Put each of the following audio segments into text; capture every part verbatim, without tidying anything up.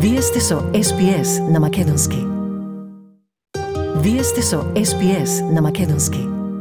Вие сте со Ес Би Ес на Македонски. Вие сте со Ес Би Ес на Македонски.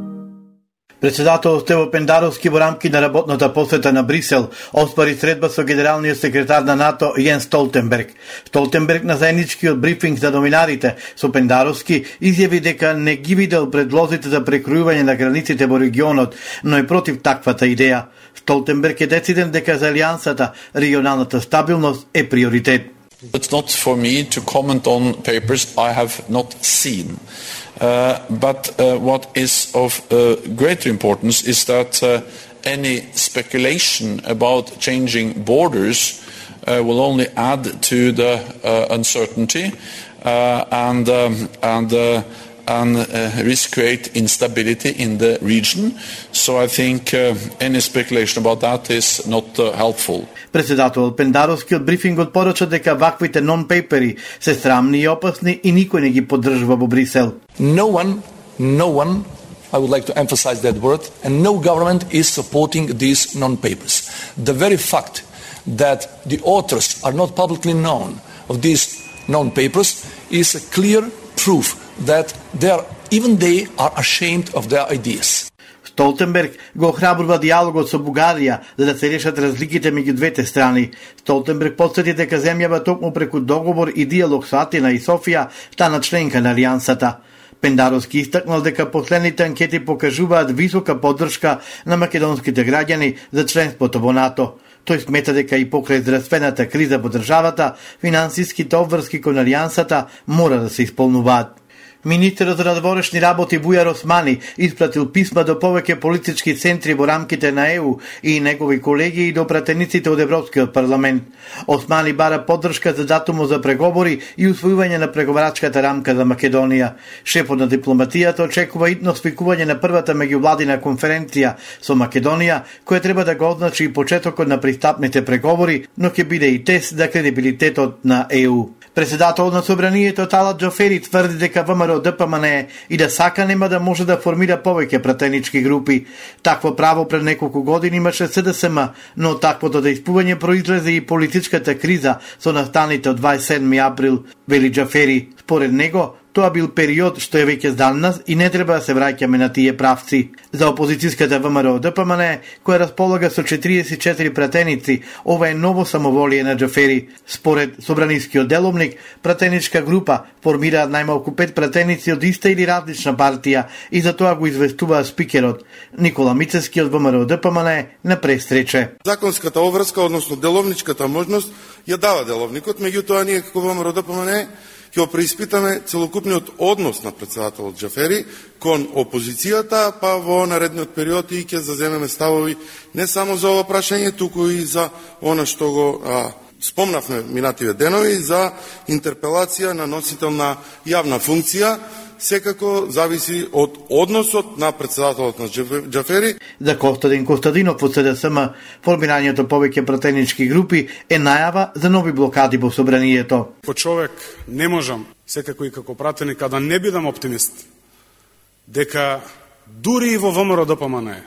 Председател Стево Пендаровски во рамки на работната посета на Брисел оспари средба со генералниот секретар на НАТО Јенс Столтенберг. Столтенберг на заедничкиот брифинг за новинарите со Пендаровски изјави дека не ги видел предлозите за прекројување на границите во регионот, но е против таквата идеја. Столтенберг е дециден дека за алијансата регионалната стабилност е приоритет. It's not for me to comment on papers I have not seen. Uh, but uh, what is of uh, greater importance is that uh, any speculation about changing borders uh, will only add to the uh, uncertainty uh, and um, and uh, and uh, risk create instability in the region. So I think uh, any speculation about that is not uh, helpful. Председател Пендаровски од брифингот порача дека ваквите нон-пейпери се срамни и опасни и никој не ги поддржува во Брисел. No one, no one, I would like to emphasize that word, and no government is supporting these non-papers. The very fact that the authors are not publicly known of these non-papers is a clear proof that they are, even they are ashamed of their ideas. Столтенберг го охрабрува диалогот со Бугарија за да се решат разликите меѓу двете страни. Столтенберг потсети дека земјава токму преку договор и диалог со Атина и Софија стана членка на алијансата. Пендаровски истакнал дека последните анкети покажуваат висока поддршка на македонските граѓани за членството во НАТО. Тој смета дека и покрај здравствената криза во државата, финансиските обврски кон алијансата мора да се исполнуваат. Министерот за надворешни работи Бујар Османи испратил писма до повеќе политички центри во рамките на Е У и негови колеги и до пратениците од Европскиот парламент. Османи бара поддршка за датумот за преговори и усвојување на преговарачката рамка за Македонија. Шефот на дипломатијата очекува итно свикување на првата меѓувладина конференција со Македонија, која треба да го означи и почетокот на пристапните преговори, но ќе биде и тест за кредибилитетот на Е У. Председателот на Собранието Талат Џафери тврди дека ВМРО Д П М Н и да сака нема да може да формира повеќе пратенички групи. Такво право пред неколку години имаше С Д С М, но таквото дејствување произлезе и политичката криза со настаните од дваесет и седми април, вели Џафери. Според него, тоа бил период што е веќе зад нас и не треба да се враќаме на тие правци. За опозицијската ВМРО Д П М Н, која располага со четириесет и четири пратеници, ова е ново самоволие на Џафери. Според Собранискиот деловник, пратеничка група формираат најмалку пет пратеници од иста или различна партија и за тоа го известува спикерот Никола Мицевски од ВМРО Д П М Н на пресрече. Законската обврска, односно деловничката можност, ја дава деловникот, меѓутоа ние како ВМРО Д П М Н ќе преиспитаме целокупниот однос на председателот Џафери кон опозицијата, па во наредниот период и ќе заземеме ставови не само за ова прашање, туку и за она што го а, спомнавме минативе денови за интерпелација на носител на јавна функција. Секако зависи од односот на председателот на Џафери. За Костадин Костадинов во С Д С М, формирањето повеќе пратенички групи е најава за нови блокади во Собранието. Ко човек не можам, секако и како пратеник, да не бидам оптимист, дека дури и во ВМРО Д П М Н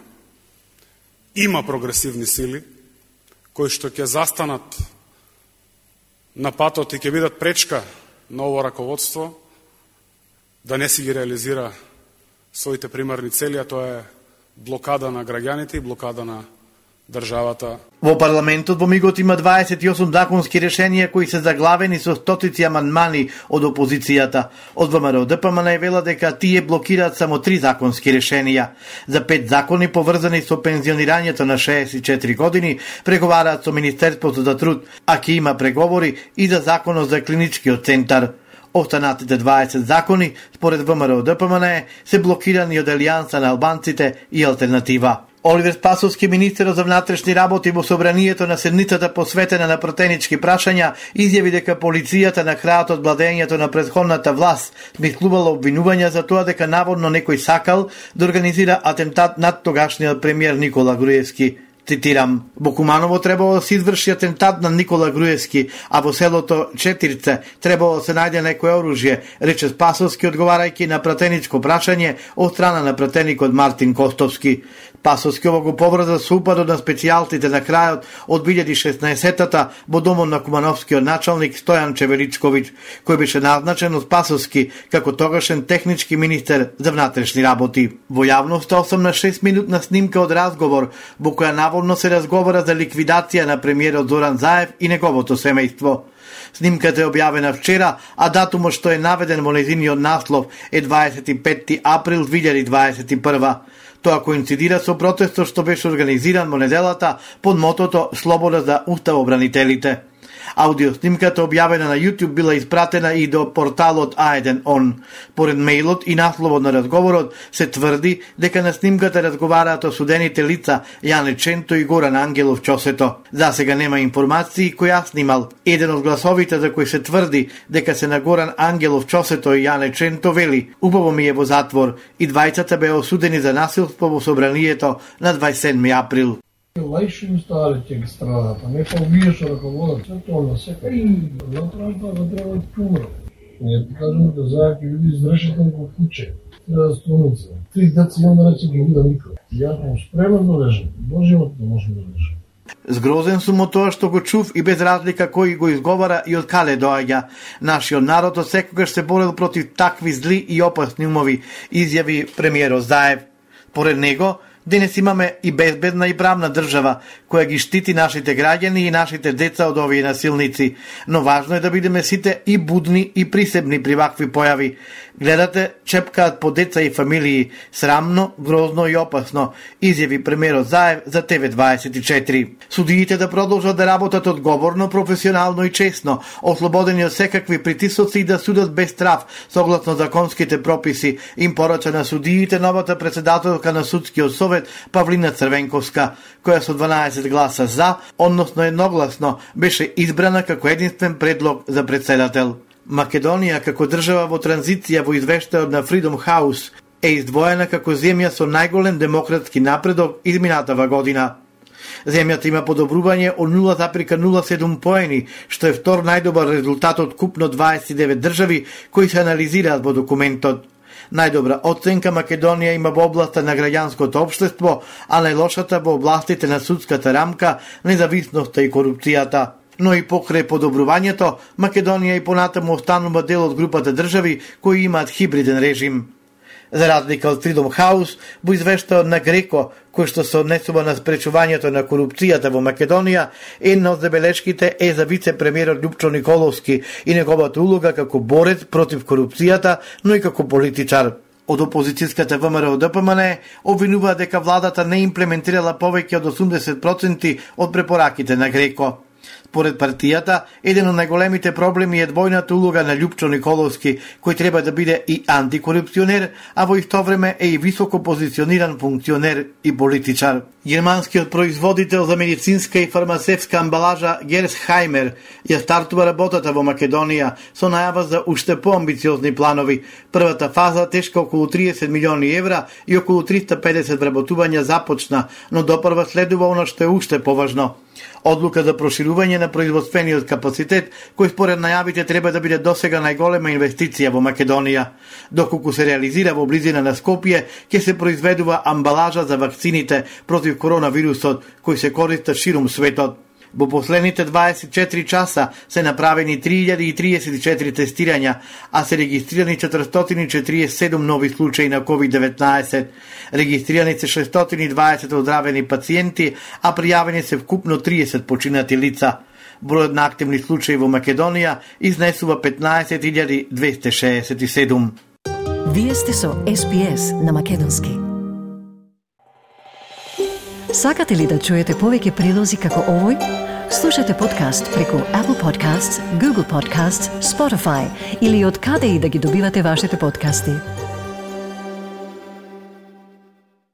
има прогресивни сили кои што ќе застанат на патот и ќе бидат пречка на ово раководство да не си ги реализира своите примарни цели, а тоа е блокада на граѓаните и блокада на државата. Во парламентот во мигот има дваесет и осум законски решенија кои се заглавени со стотици амандмани од опозицијата. Од ВМРО Д П М Н вела дека тие блокираат само три законски решенија. За пет закони поврзани со пензионирањето на шеесет и четири години преговараат со Министерството за труд, а ќе има преговори и за законот за клиничкиот центар. Останатите дваесет закони, според ВМРО Д П М Н, се блокирани од Алијанса на албанците и Алтернатива. Оливер Спасовски, министер за внатрешни работи во Собранието на седницата посветена на пратенички прашања, изјави дека полицијата на крајот од владењето на претходната власт смислувала обвинувања за тоа дека наводно некој сакал да организира атентат над тогашниот премиер Никола Груевски. Цитирам: во Куманово требало да се изврши атентат на Никола Груевски, а во селото Четирце требало да се најде некое оружје, рече Спасовски одговарајќи на пратеничко прашање од страна на пратеникот Мартин Костовски. Спасовски го поврза со упадот на специјалтите на крајот од две илјади и шеснаесетта во домот на Кумановскиот началник Стојан Чеверичковиќ, кој беше назначен од Спасовски како тогашен технички министер за внатрешни работи. Во јавноста осумнаесет минутна снимка од разговор во која наводно се разговара за ликвидација на премиерот Зоран Заев и неговото семејство. Снимката е објавена вчера, а датумот што е наведен во нејзиниот наслов е дваесет и петти април две илјади дваесет и прва. Тоа коинцидира со протестот што беше организиран во неделата под мотото Слобода за уставобранителите. Аудиоснимката објавена на YouTube била испратена и до порталот А еден он. Поред мејлот и насловот на разговорот се тврди дека на снимката разговараат осудените лица Јане Ченто и Горан Ангелов Чосето. За сега нема информации кој ја снимал. Еден од гласовите за кој се тврди дека се на Горан Ангелов Чосето и Јане Ченто вели: "Убаво ми е во затвор", и двајцата беа осудени за насилство во собранието на дваесет и седми април. Лајши устарите ги страдата, не побиеш раководат, се тоа на сека и натражба да треба да помре. Ние ти кажем да зајаки види изрешетен во куче, треба да струница. Три деца имам да рече ги вида никој. Ја сум спремен да лежам, до живот да можем да лежам. Згрозен сум од тоа што го чув и без разлика кој го изговара и од каде доаѓа. Нашиот народ од секогаш се борел против такви зли и опасни умови, изјави премиерот Заев. Поред него, денес имаме и безбедна и правна држава, која ги штити нашите граѓани и нашите деца од овие насилници. Но важно е да бидеме сите и будни и присебни при вакви појави. Гледате, чепкаат по деца и фамилии. Срамно, грозно и опасно, изјави премиерот Заев за Т В дваесет и четири. Судиите да продолжат да работат одговорно, професионално и честно, ослободени од секакви притисоци и да судат без страв, согласно законските прописи, им порача на судиите новата председателка на Судскиот совет Павлина Црвенковска, која со дванаесет гласа за, односно едногласно, беше избрана како единствен предлог за председател. Македонија како држава во транзиција во извештајот на Freedom House е издвоена како земја со најголем демократски напредок изминатава година. Земјата има подобрување од нула запирка нула седум поени, што е втор најдобар резултат од купно дваесет и девет држави кои се анализираат во документот. Најдобра оценка Македонија има во областа на граѓанското општество, а најлошата во областите на судската рамка, независноста и корупцијата. Но и покрај подобрувањето, Македонија и понатаму останува дел од групата држави кои имаат хибриден режим. За разлика од Freedom House, во извештајот на Греко, кој што се однесува на спречувањето на корупцијата во Македонија, една од забелешките е за вице-премиерот Љупчо Николовски и неговата улога како борец против корупцијата, но и како политичар. Од опозицијската ВМРО Д П М Н обвинува дека владата не имплементирала повеќе од осумдесет проценти од препораките на Греко. Според партијата, еден од најголемите проблеми е двојната улога на Љупчо Николовски, кој треба да биде и антикорупционер, а во исто време е и високо позициониран функционер и политичар. Германскиот производител за медицинска и фармацевтска амбалажа Герсхаймер ја стартува работата во Македонија со најава за уште поамбициозни планови. Првата фаза, тешка околу триесет милиони евра и околу триста педесет вработувања започна, но допрва следува она што е уште поважно. Одлука за проширување на производствениот капацитет, кој според најавите треба да биде досега најголема инвестиција во Македонија. Доколку се реализира во близина на Скопје, ќе се произведува амбалажа за вакцините против коронавирусот, кој се користат ширум светот. Во последните дваесет и четири часа се направени три илјади триесет и четири тестирања, а се регистрирани четиристотини и четиридесет и седум нови случаи на ковид деветнаесет. Регистрирани се шестстотини и дваесет оздравени пациенти, а пријавени се вкупно триесет починати лица. Бројот на активни случаи во Македонија изнесува петнаесет илјади двесте шеесет и седум. Вие сте со С Б С на Македонски. Сакате ли да чуете повеќе прилози како овој? Слушате подкаст преку Apple Podcasts, Google Podcasts, Spotify или од каде и да ги добивате вашите подкасти.